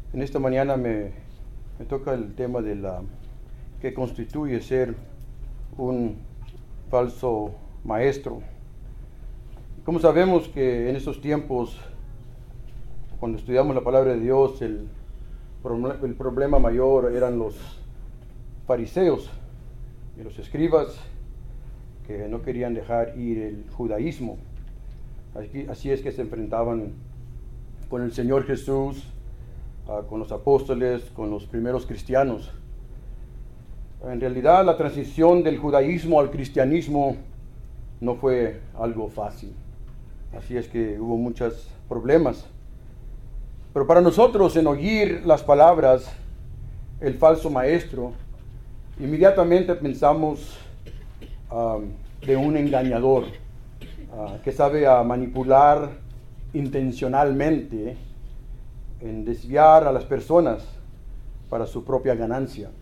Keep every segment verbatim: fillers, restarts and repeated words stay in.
En esta mañana me, me toca el tema de la que constituye ser un falso maestro. Como sabemos que en estos tiempos, cuando estudiamos la palabra de Dios, el, el problema mayor eran los fariseos y los escribas que no querían dejar ir el judaísmo. Así, así es que se enfrentaban con el Señor Jesús, uh, con los apóstoles, con los primeros cristianos. En realidad, la transición del judaísmo al cristianismo no fue algo fácil. Así es que hubo muchos problemas. Pero para nosotros, en oír las palabras, el falso maestro, inmediatamente pensamos um, de un engañador uh, que sabe uh, manipular intencionalmente en desviar a las personas para su propia ganancia.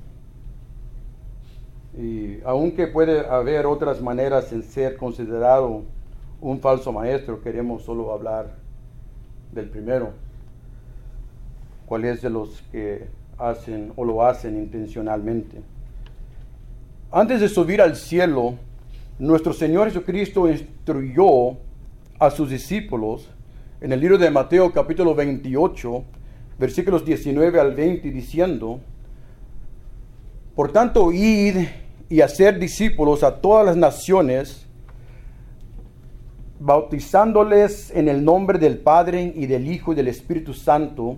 Y aunque puede haber otras maneras en ser considerado un falso maestro, queremos solo hablar del primero. ¿Cuál es de los que hacen o lo hacen intencionalmente? Antes de subir al cielo, nuestro Señor Jesucristo instruyó a sus discípulos en el libro de Mateo capítulo veintiocho, versículos diecinueve al veinte, diciendo: por tanto, id y hacer discípulos a todas las naciones, bautizándoles en el nombre del Padre y del Hijo y del Espíritu Santo,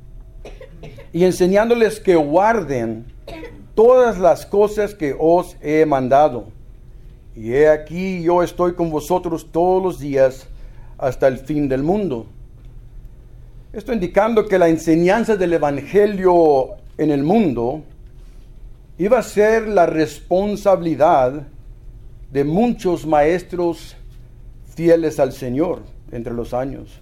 y enseñándoles que guarden todas las cosas que os he mandado. Y he aquí, yo estoy con vosotros todos los días hasta el fin del mundo. Esto indicando que la enseñanza del Evangelio en el mundo iba a ser la responsabilidad de muchos maestros fieles al Señor entre los años.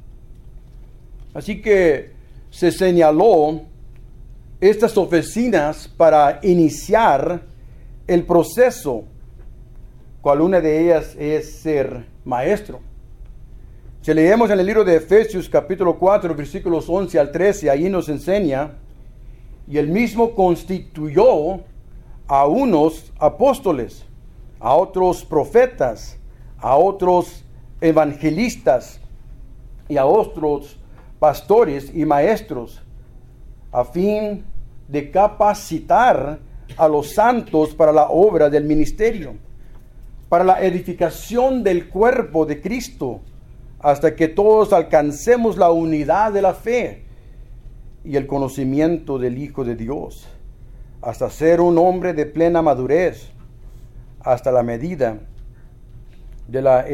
Así que se señaló estas oficinas para iniciar el proceso, cual una de ellas es ser maestro. Si leemos en el libro de Efesios capítulo cuatro, versículos once al trece, ahí nos enseña: y él mismo constituyó a unos apóstoles, a otros profetas, a otros evangelistas y a otros pastores y maestros, a fin de capacitar a los santos para la obra del ministerio, para la edificación del cuerpo de Cristo, hasta que todos alcancemos la unidad de la fe y el conocimiento del Hijo de Dios, hasta ser un hombre de plena madurez, hasta la medida de la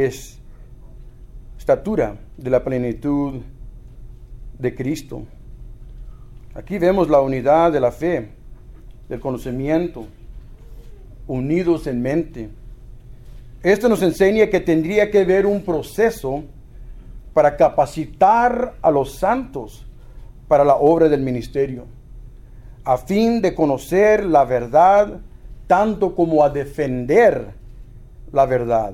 estatura de la plenitud de Cristo. Aquí vemos la unidad de la fe, del conocimiento, unidos en mente. Esto nos enseña que tendría que haber un proceso para capacitar a los santos para la obra del ministerio, a fin de conocer la verdad, tanto como a defender la verdad.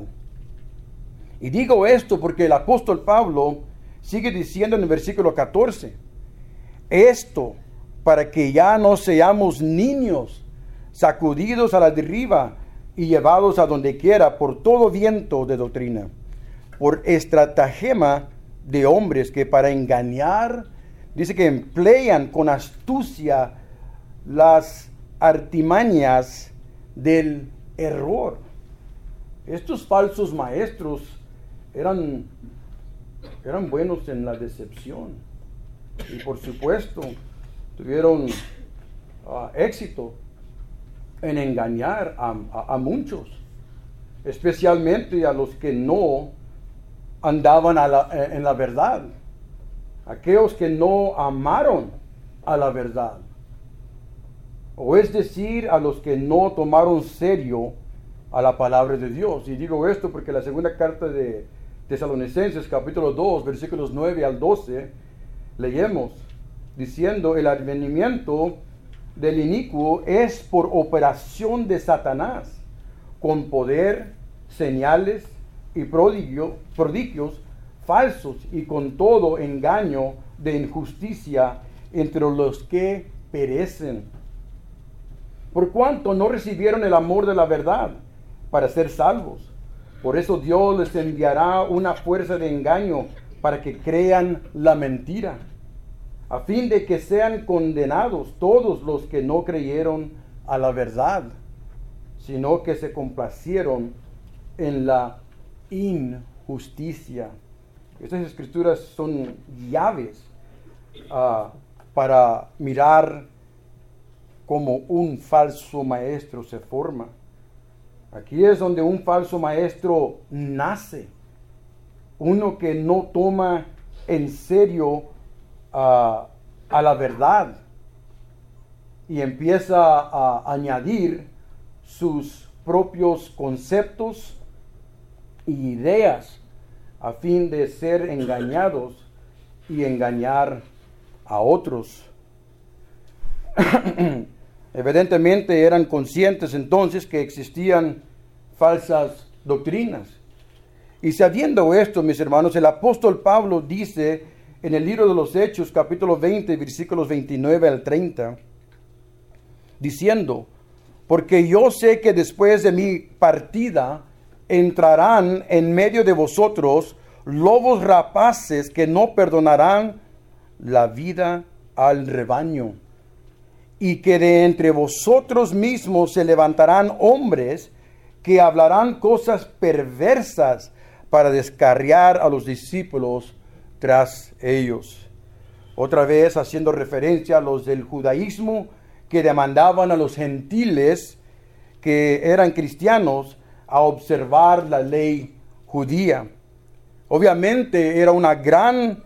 Y digo esto porque el apóstol Pablo sigue diciendo en el versículo catorce: esto para que ya no seamos niños, sacudidos a la deriva y llevados a donde quiera por todo viento de doctrina, por estratagema de hombres que para engañar, dice que emplean con astucia las artimañas del error. Estos falsos maestros eran, eran buenos en la decepción y por supuesto tuvieron uh, éxito en engañar a, a, a muchos, especialmente a los que no andaban a la, en la verdad, aquellos que no amaron a la verdad, o es decir, a los que no tomaron serio a la palabra de Dios. Y digo esto porque la segunda carta de Tesalonicenses, capítulo dos, versículos nueve al doce, leemos diciendo: el advenimiento del inicuo es por operación de Satanás, con poder, señales y prodigio, prodigios falsos, y con todo engaño de injusticia entre los que perecen. Por cuanto no recibieron el amor de la verdad para ser salvos. Por eso Dios les enviará una fuerza de engaño para que crean la mentira, a fin de que sean condenados todos los que no creyeron a la verdad, sino que se complacieron en la injusticia. Estas escrituras son llaves uh, para mirar cómo un falso maestro se forma. Aquí es donde un falso maestro nace. Uno que no toma en serio uh, a la verdad y empieza a añadir sus propios conceptos e ideas a fin de ser engañados y engañar a otros. Evidentemente eran conscientes entonces que existían falsas doctrinas. Y sabiendo esto, mis hermanos, el apóstol Pablo dice en el libro de los Hechos, capítulo veinte, versículos veintinueve al treinta, diciendo: porque yo sé que después de mi partida entrarán en medio de vosotros lobos rapaces que no perdonarán la vida al rebaño, y que de entre vosotros mismos se levantarán hombres que hablarán cosas perversas para descarriar a los discípulos tras ellos. Otra vez haciendo referencia a los del judaísmo que demandaban a los gentiles que eran cristianos a observar la ley judía. Obviamente era una gran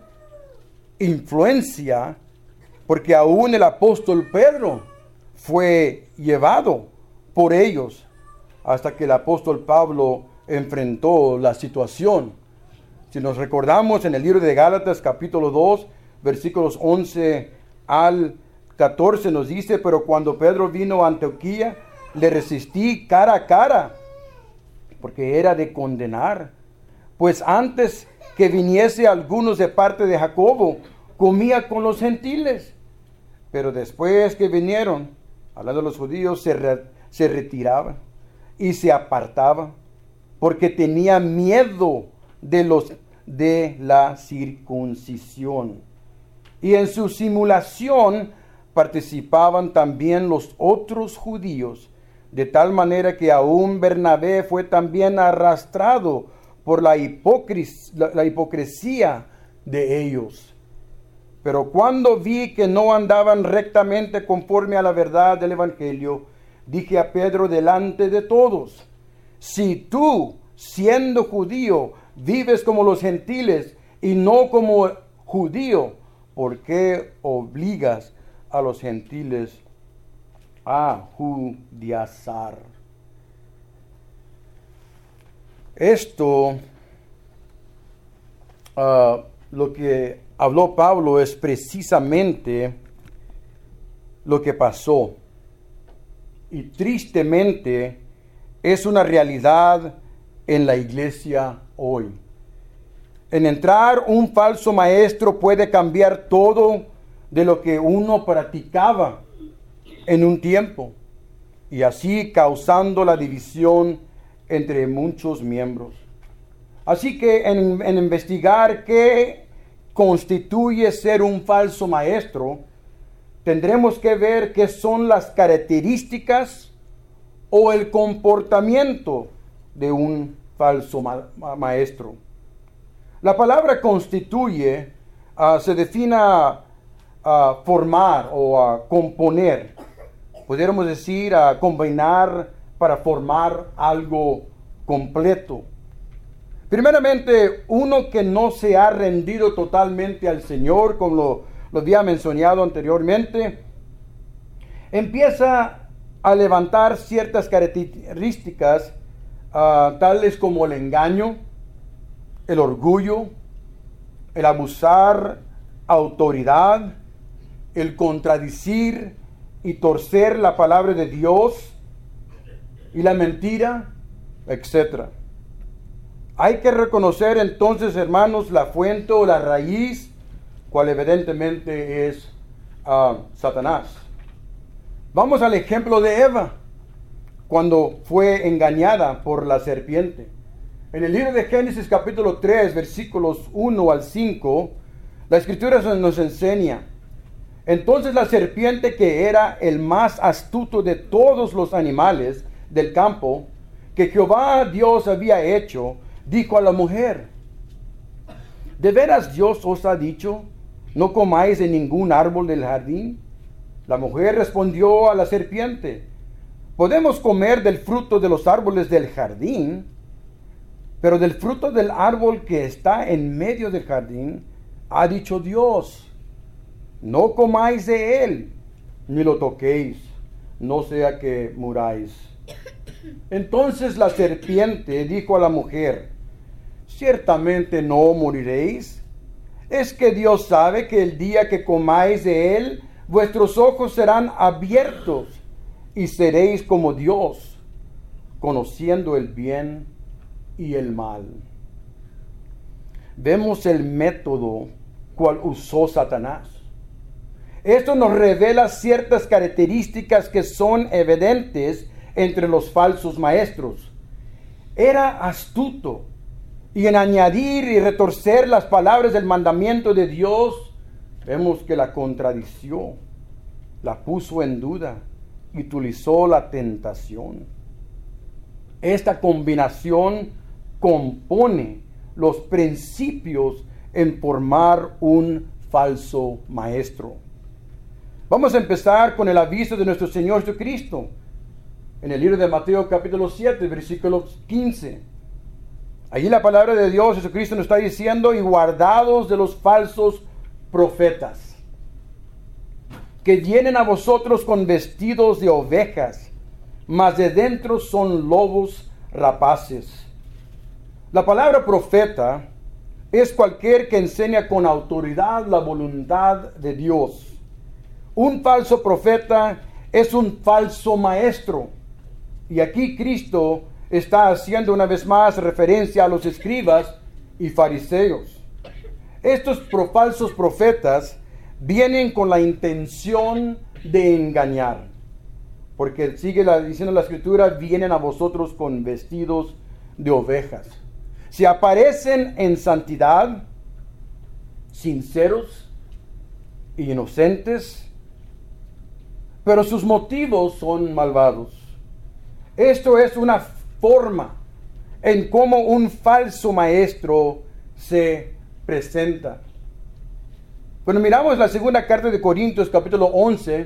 influencia, porque aún el apóstol Pedro fue llevado por ellos hasta que el apóstol Pablo enfrentó la situación. Si nos recordamos en el libro de Gálatas capítulo dos, versículos once al catorce, nos dice: pero cuando Pedro vino a Antioquía, le resistí cara a cara, porque era de condenar. Pues antes que viniese algunos de parte de Jacobo, comía con los gentiles. Pero después que vinieron, hablando de los judíos, se, re, se retiraba y se apartaba, porque tenía miedo de los de la circuncisión. Y en su simulación participaban también los otros judíos, de tal manera que aún Bernabé fue también arrastrado por la, hipocres, la, la hipocresía de ellos. Pero cuando vi que no andaban rectamente conforme a la verdad del Evangelio, dije a Pedro delante de todos: si tú, siendo judío, vives como los gentiles y no como judío, ¿por qué obligas a los gentiles a judaizar? Esto, uh, lo que habló Pablo es precisamente lo que pasó. Y tristemente es una realidad en la iglesia hoy. En entrar un falso maestro puede cambiar todo de lo que uno practicaba en un tiempo, y así causando la división entre muchos miembros. Así que en, en investigar qué constituye ser un falso maestro, tendremos que ver qué son las características o el comportamiento de un falso ma- maestro. La palabra constituye uh, se define a uh, formar o a componer. Pudiéramos decir a combinar para formar algo completo. Primeramente, uno que no se ha rendido totalmente al Señor, como lo, lo había mencionado anteriormente, empieza a levantar ciertas características, uh, tales como el engaño, el orgullo, el abusar autoridad, el contradecir y torcer la palabra de Dios, y la mentira, etcétera. Hay que reconocer entonces, hermanos, la fuente o la raíz, cual evidentemente es a Satanás. Vamos al ejemplo de Eva, cuando fue engañada por la serpiente. En el libro de Génesis capítulo tres, versículos uno al cinco, la Escritura nos enseña: entonces la serpiente, que era el más astuto de todos los animales del campo que Jehová Dios había hecho, dijo a la mujer: ¿de veras Dios os ha dicho, no comáis de ningún árbol del jardín? La mujer respondió a la serpiente: podemos comer del fruto de los árboles del jardín, pero del fruto del árbol que está en medio del jardín, ha dicho Dios: no comáis de él, ni lo toquéis, no sea que muráis. Entonces la serpiente dijo a la mujer: ciertamente no moriréis. Es que Dios sabe que el día que comáis de él, vuestros ojos serán abiertos y seréis como Dios, conociendo el bien y el mal. Vemos el método cual usó Satanás. Esto nos revela ciertas características que son evidentes entre los falsos maestros. Era astuto, y en añadir y retorcer las palabras del mandamiento de Dios, vemos que la contradició, la puso en duda y utilizó la tentación. Esta combinación compone los principios en formar un falso maestro. Vamos a empezar con el aviso de nuestro Señor Jesucristo en el libro de Mateo capítulo siete, versículo quince. Allí la palabra de Dios, Jesucristo nos está diciendo: y guardados de los falsos profetas, que vienen a vosotros con vestidos de ovejas, mas de dentro son lobos rapaces. La palabra profeta es cualquier que enseña con autoridad la voluntad de Dios. Un falso profeta es un falso maestro. Y aquí Cristo está haciendo una vez más referencia a los escribas y fariseos. Estos pro falsos profetas vienen con la intención de engañar, porque sigue la, diciendo la Escritura: vienen a vosotros con vestidos de ovejas. Si aparecen en santidad, sinceros e inocentes, pero sus motivos son malvados. Esto es una forma en cómo un falso maestro se presenta. Cuando miramos la segunda carta de Corintios, capítulo once,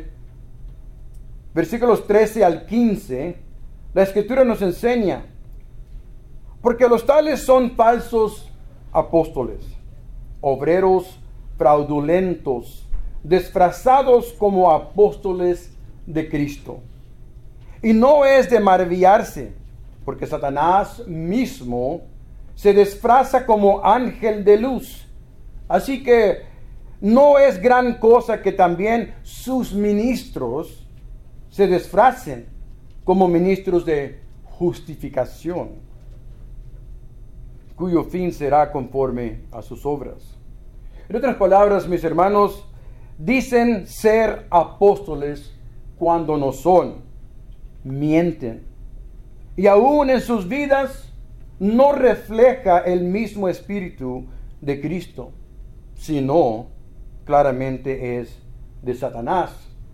versículos trece al quince, la Escritura nos enseña: porque los tales son falsos apóstoles, obreros fraudulentos, disfrazados como apóstoles de Cristo. Y no es de maravillarse, porque Satanás mismo se disfraza como ángel de luz. Así que no es gran cosa que también sus ministros se disfracen como ministros de justificación, cuyo fin será conforme a sus obras. En otras palabras, mis hermanos, dicen ser apóstoles cuando no son, mienten, y aún en sus vidas no refleja el mismo espíritu de Cristo, sino claramente es de Satanás.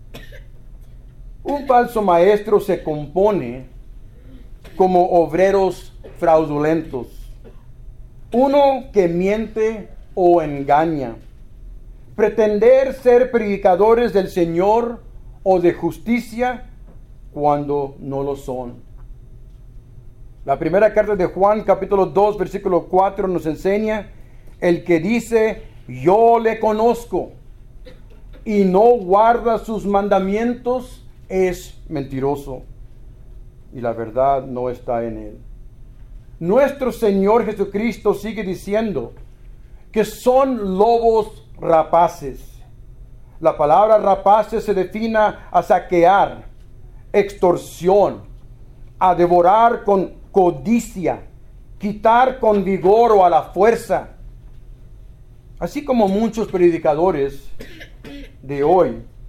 Un falso maestro se compone como obreros fraudulentos, uno que miente o engaña, pretender ser predicadores del Señor o de justicia cuando no lo son. La primera carta de Juan, capítulo dos, versículo cuatro, nos enseña: el que dice yo le conozco y no guarda sus mandamientos es mentiroso, y la verdad no está en él. Nuestro Señor Jesucristo sigue diciendo que son lobos rapaces. La palabra rapaces se define a saquear, extorsión, a devorar con codicia, quitar con vigor o a la fuerza. Así como muchos predicadores de hoy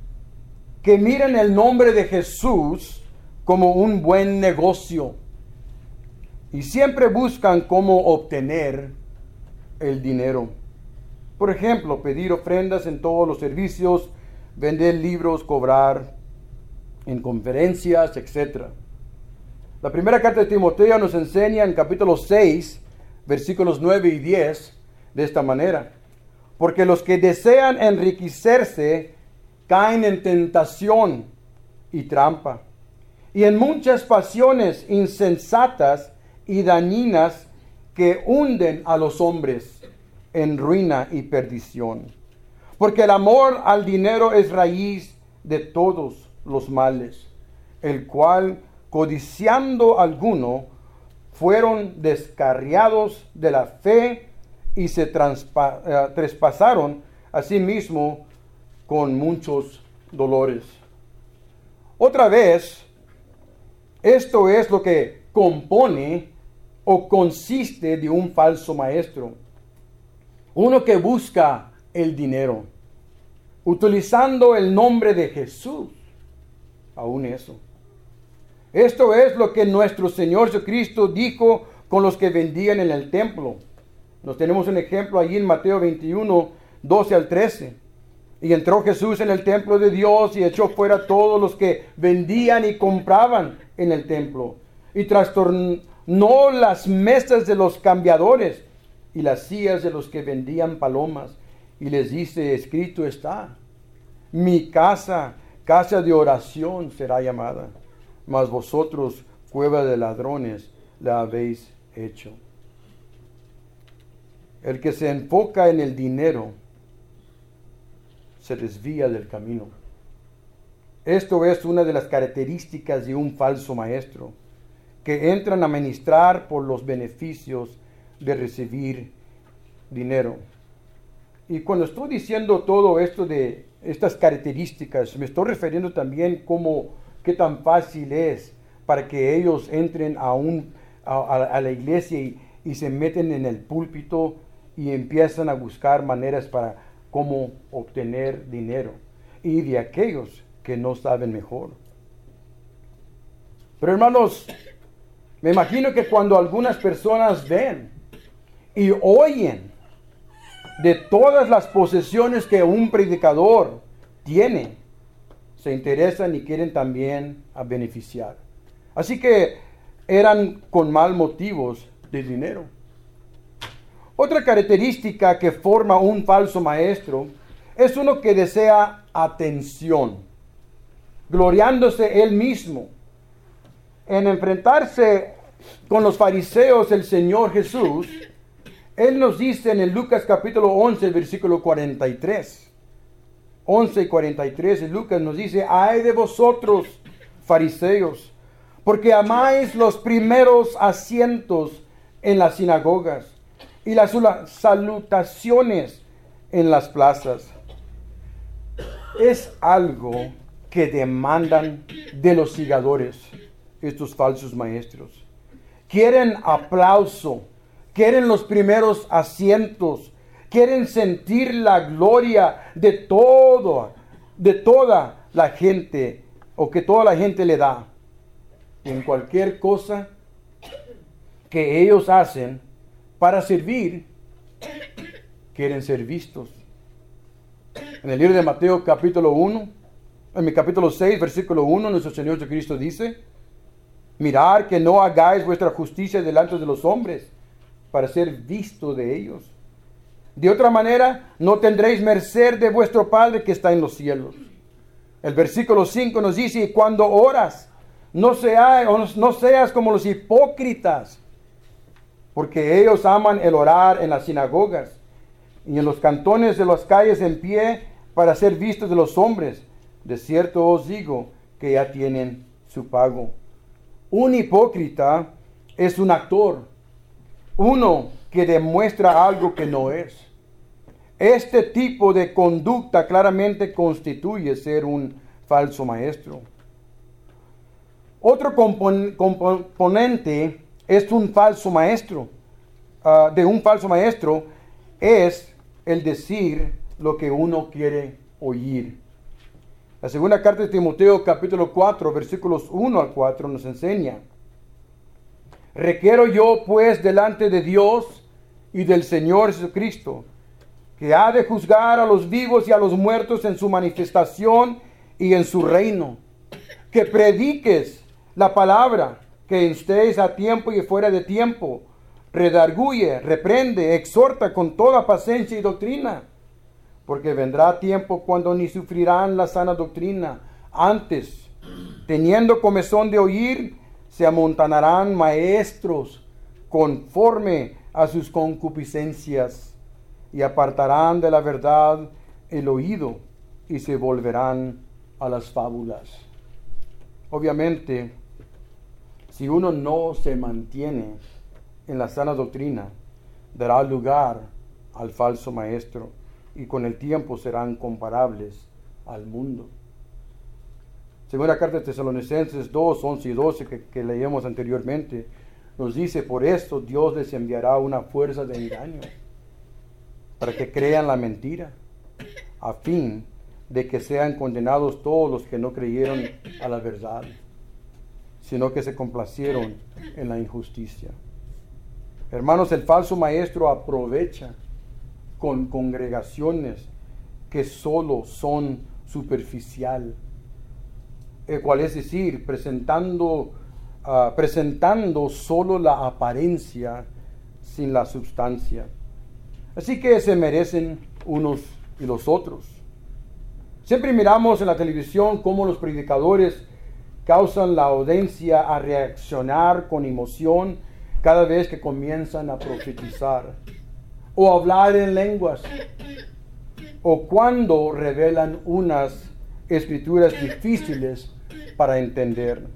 que miran el nombre de Jesús como un buen negocio y siempre buscan cómo obtener el dinero. Por ejemplo, pedir ofrendas en todos los servicios, vender libros, cobrar en conferencias, etcétera. La primera carta de Timoteo nos enseña en capítulo seis, versículos nueve y diez, de esta manera: porque los que desean enriquecerse caen en tentación y trampa, y en muchas pasiones insensatas y dañinas que hunden a los hombres en ruina y perdición. Porque el amor al dinero es raíz de todos los males, el cual, codiciando alguno, fueron descarriados de la fe y se transpa- eh, traspasaron a sí mismo con muchos dolores. Otra vez, esto es lo que compone o consiste de un falso maestro. Uno que busca el dinero, utilizando el nombre de Jesús. Aún eso. Esto es lo que nuestro Señor Jesucristo dijo con los que vendían en el templo. Nos tenemos un ejemplo allí en Mateo veintiuno, doce al trece. Y entró Jesús en el templo de Dios y echó fuera todos los que vendían y compraban en el templo. Y trastornó las mesas de los cambiadores y las sillas de los que vendían palomas. Y les dice: escrito está, mi casa, casa de oración será llamada, mas vosotros, cueva de ladrones, la habéis hecho. El que se enfoca en el dinero se desvía del camino. Esto es una de las características de un falso maestro, que entran a ministrar por los beneficios de recibir dinero. Y cuando estoy diciendo todo esto de estas características, me estoy refiriendo también como qué tan fácil es para que ellos entren a, un, a, a la iglesia y, y se meten en el púlpito y empiezan a buscar maneras para cómo obtener dinero, y de aquellos que no saben mejor. Pero hermanos, me imagino que cuando algunas personas ven y oyen de todas las posesiones que un predicador tiene, se interesan y quieren también a beneficiar. Así que eran con mal motivos de dinero. Otra característica que forma un falso maestro es uno que desea atención, gloriándose él mismo. En enfrentarse con los fariseos, el Señor Jesús, Él nos dice en el Lucas capítulo once, versículo cuarenta y tres. once y cuarenta y tres, en Lucas nos dice: ay de vosotros, fariseos, porque amáis los primeros asientos en las sinagogas y las salutaciones en las plazas. Es algo que demandan de los sigadores, estos falsos maestros. Quieren aplauso, quieren los primeros asientos, quieren sentir la gloria de todo, de toda la gente, o que toda la gente le da. En cualquier cosa que ellos hacen para servir, quieren ser vistos. En el libro de Mateo capítulo uno, en mi capítulo seis, versículo uno, nuestro Señor Jesucristo dice: mirad que no hagáis vuestra justicia delante de los hombres, para ser visto de ellos. De otra manera, no tendréis merced de vuestro Padre que está en los cielos. El versículo cinco nos dice: y cuando oras, no seas, no seas como los hipócritas, porque ellos aman el orar en las sinagogas y en los cantones de las calles en pie para ser vistos de los hombres. De cierto os digo que ya tienen su pago. Un hipócrita es un actor, uno que demuestra algo que no es. Este tipo de conducta claramente constituye ser un falso maestro. Otro compon- componente es un falso maestro, uh, de un falso maestro, es el decir lo que uno quiere oír. La segunda carta de Timoteo, capítulo cuatro, versículos uno al cuatro, nos enseña: requiero yo, pues, delante de Dios y del Señor Jesucristo, que ha de juzgar a los vivos y a los muertos en su manifestación y en su reino, que prediques la palabra, que estés a tiempo y fuera de tiempo, redarguye, reprende, exhorta con toda paciencia y doctrina, porque vendrá tiempo cuando ni sufrirán la sana doctrina, antes, teniendo comezón de oír, se amontonarán maestros conforme a sus concupiscencias, y apartarán de la verdad el oído y se volverán a las fábulas. Obviamente, si uno no se mantiene en la sana doctrina, dará lugar al falso maestro y con el tiempo serán comparables al mundo. Segunda carta de Tesalonicenses dos, once y doce, que, que leíamos anteriormente, nos dice: por esto Dios les enviará una fuerza de engaño, para que crean la mentira, a fin de que sean condenados todos los que no creyeron a la verdad, sino que se complacieron en la injusticia. Hermanos, el falso maestro aprovecha con congregaciones que solo son superficial, el cual es decir, presentando, uh, presentando solo la apariencia sin la sustancia. Así que se merecen unos y los otros. Siempre miramos en la televisión cómo los predicadores causan la audiencia a reaccionar con emoción cada vez que comienzan a profetizar o hablar en lenguas, o cuando revelan unas escrituras difíciles para entender.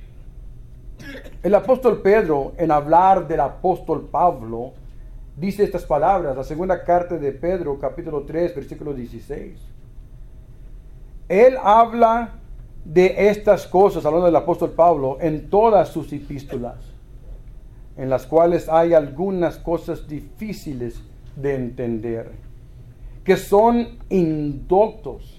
El apóstol Pedro, en hablar del apóstol Pablo, dice estas palabras, la segunda carta de Pedro, capítulo tres, versículo dieciséis. Él habla de estas cosas, hablando del apóstol Pablo, en todas sus epístolas, en las cuales hay algunas cosas difíciles de entender, que son indoctos,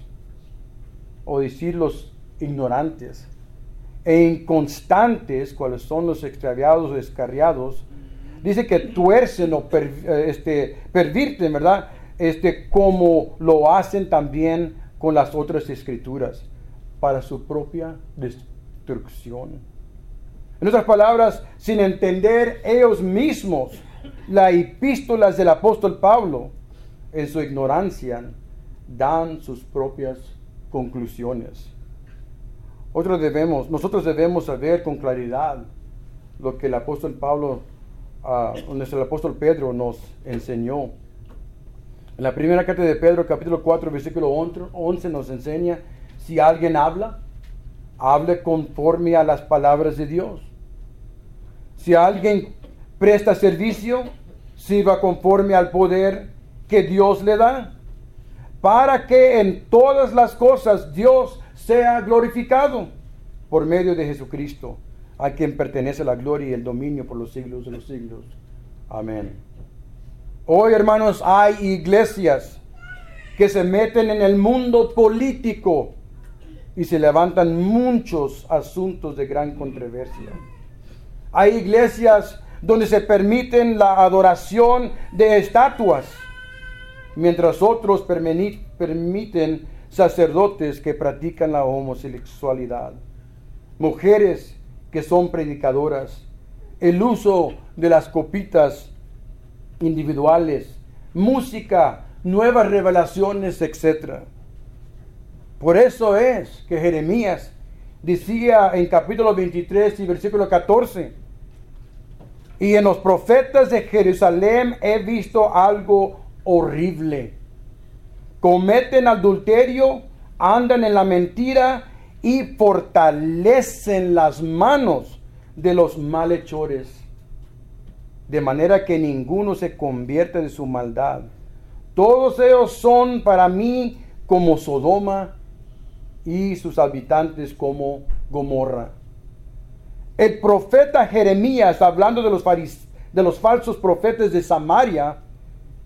o decirlos ignorantes, e inconstantes, cuáles son los extraviados o descarriados. Dice que tuercen o per, este, pervirten, ¿verdad? Este, como lo hacen también con las otras escrituras, para su propia destrucción. En otras palabras, sin entender ellos mismos las epístolas del apóstol Pablo, en su ignorancia, dan sus propias conclusiones. Otros debemos, nosotros debemos saber con claridad lo que el apóstol Pablo, uh, nuestro apóstol Pedro nos enseñó. En la primera carta de Pedro, capítulo cuatro, versículo once, nos enseña: si alguien habla, hable conforme a las palabras de Dios. Si alguien presta servicio, sirva conforme al poder que Dios le da, para que en todas las cosas Dios sea glorificado por medio de Jesucristo, a quien pertenece la gloria y el dominio por los siglos de los siglos. Amén. Hoy, hermanos, hay iglesias que se meten en el mundo político y se levantan muchos asuntos de gran controversia. Hay iglesias donde se permiten la adoración de estatuas, mientras otros permiten sacerdotes que practican la homosexualidad, mujeres que son predicadoras, el uso de las copitas individuales, música, nuevas revelaciones, etcétera. Por eso es que Jeremías decía en capítulo veintitrés y versículo catorce: y en los profetas de Jerusalén he visto algo horrible. Cometen adulterio, andan en la mentira y fortalecen las manos de los malhechores, de manera que ninguno se convierte de su maldad. Todos ellos son para mí como Sodoma y sus habitantes como Gomorra. El profeta Jeremías, hablando de los, farise- de los falsos profetas de Samaria,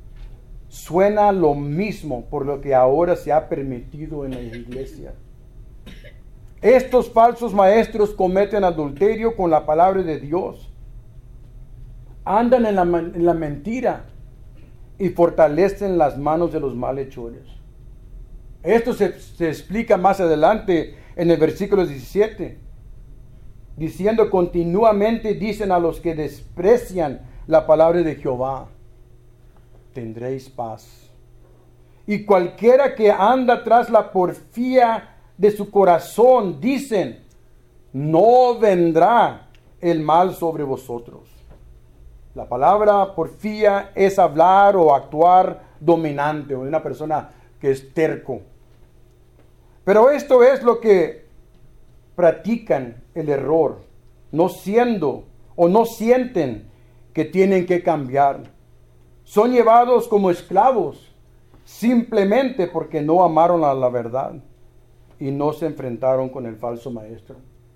suena lo mismo por lo que ahora se ha permitido en la iglesia. Estos falsos maestros cometen adulterio con la palabra de Dios. Andan en la, en la mentira y fortalecen las manos de los malhechores. Esto se, se explica más adelante en el versículo diecisiete. Diciendo continuamente, dicen a los que desprecian la palabra de Jehová, tendréis paz. Y cualquiera que anda tras la porfía de su corazón, dicen, no vendrá el mal sobre vosotros. La palabra porfía es hablar o actuar dominante, o de una persona que es terco. Pero esto es lo que practican el error, no siendo o no sienten que tienen que cambiar. Son llevados como esclavos simplemente porque no amaron a la verdad y no se enfrentaron con el falso maestro.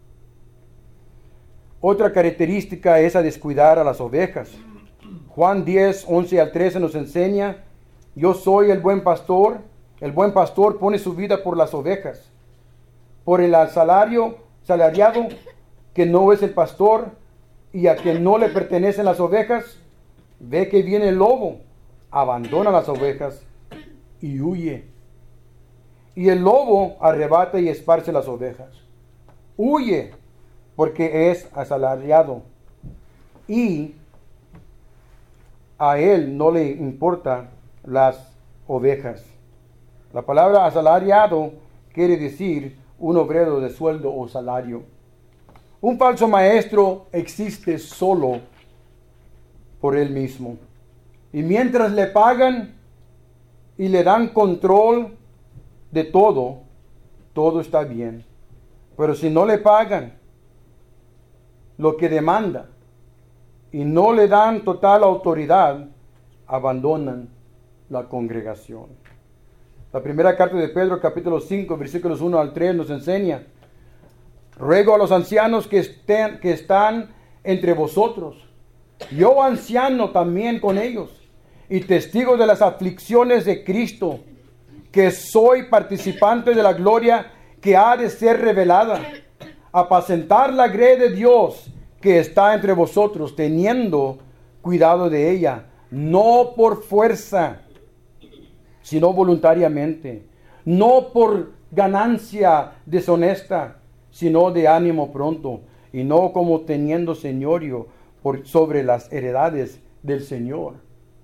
Otra característica es a descuidar a las ovejas. Juan diez, once al trece nos enseña, yo soy el buen pastor, el buen pastor pone su vida por las ovejas. Por el salario, salariado, que no es el pastor, y a quien no le pertenecen las ovejas, ve que viene el lobo, abandona las ovejas y huye. Y el lobo arrebata y esparce las ovejas. Huye, porque es asalariado, y a él no le importan las ovejas. La palabra asalariado quiere decir un obrero de sueldo o salario. Un falso maestro existe solo por él mismo. Y mientras le pagan y le dan control de todo, todo está bien. Pero si no le pagan lo que demanda y no le dan total autoridad, abandonan la congregación. La primera carta de Pedro, capítulo cinco, versículos uno al tres, nos enseña, ruego a los ancianos que, estén, que están entre vosotros, yo anciano también con ellos, y testigo de las aflicciones de Cristo, que soy participante de la gloria que ha de ser revelada, apacentar la grey de Dios que está entre vosotros, teniendo cuidado de ella, no por fuerza, sino voluntariamente, no por ganancia deshonesta, sino de ánimo pronto, y no como teniendo señorío por sobre las heredades del Señor,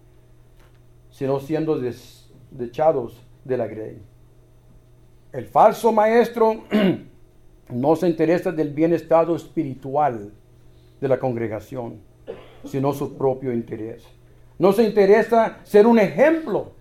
sino siendo desechados de la grey. El falso maestro no se interesa del bienestar espiritual de la congregación, sino su propio interés. No se interesa ser un ejemplo,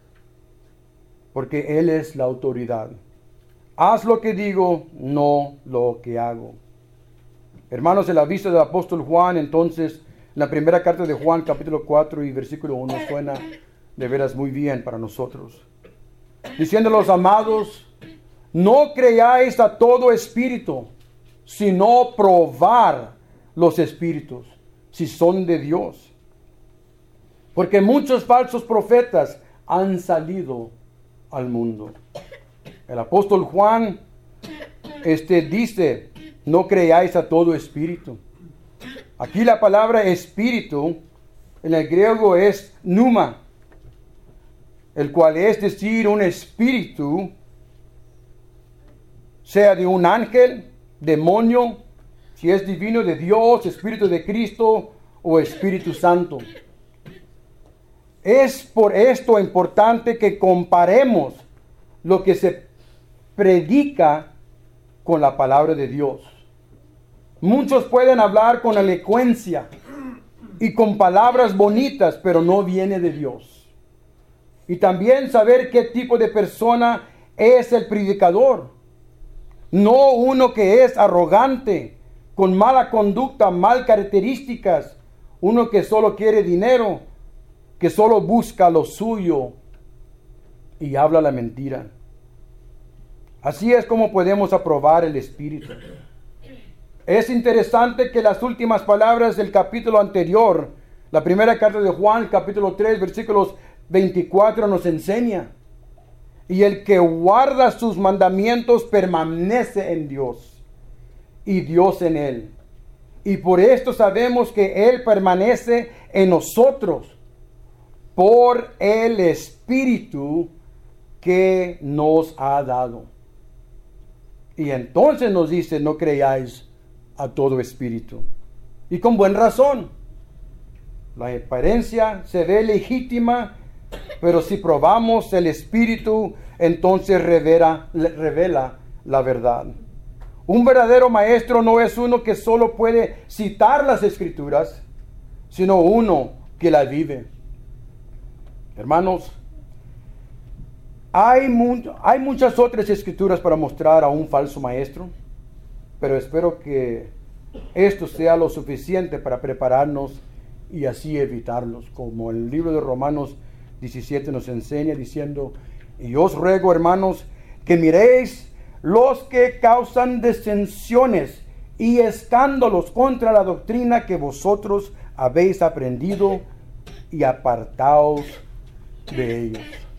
porque Él es la autoridad. Haz lo que digo, no lo que hago. Hermanos, en la vista del apóstol Juan, entonces, la primera carta de Juan, capítulo cuatro y versículo uno, suena de veras muy bien para nosotros. Diciendo los amados, no creáis a todo espíritu, sino probar los espíritus, si son de Dios. Porque muchos falsos profetas han salido al mundo. El apóstol Juan este, dice, no creáis a todo espíritu. Aquí la palabra espíritu en el griego es pneuma, el cual es decir un espíritu, sea de un ángel, demonio, si es divino, de Dios, espíritu de Cristo o Espíritu Santo. Es por esto importante que comparemos lo que se predica con la palabra de Dios. Muchos pueden hablar con elocuencia y con palabras bonitas, pero no viene de Dios. Y también saber qué tipo de persona es el predicador. No uno que es arrogante, con mala conducta, mal características, uno que solo quiere dinero, que solo busca lo suyo y habla la mentira. Así es como podemos aprobar el Espíritu. Es interesante que las últimas palabras del capítulo anterior, la primera carta de Juan, capítulo tres, versículos veinticuatro, nos enseña. Y el que guarda sus mandamientos permanece en Dios, y Dios en él. Y por esto sabemos que Él permanece en nosotros por el Espíritu que nos ha dado. Y entonces nos dice, no creáis a todo espíritu. Y con buena razón. La apariencia se ve legítima, pero si probamos el Espíritu, entonces revela, revela la verdad. Un verdadero maestro no es uno que solo puede citar las Escrituras, sino uno que la vive. Hermanos, hay, mu- hay muchas otras Escrituras para mostrar a un falso maestro, pero espero que esto sea lo suficiente para prepararnos y así evitarlos, como el libro de Romanos diecisiete nos enseña diciendo, y os ruego, hermanos, que miréis los que causan disensiones y escándalos contra la doctrina que vosotros habéis aprendido, y apartaos de ellos.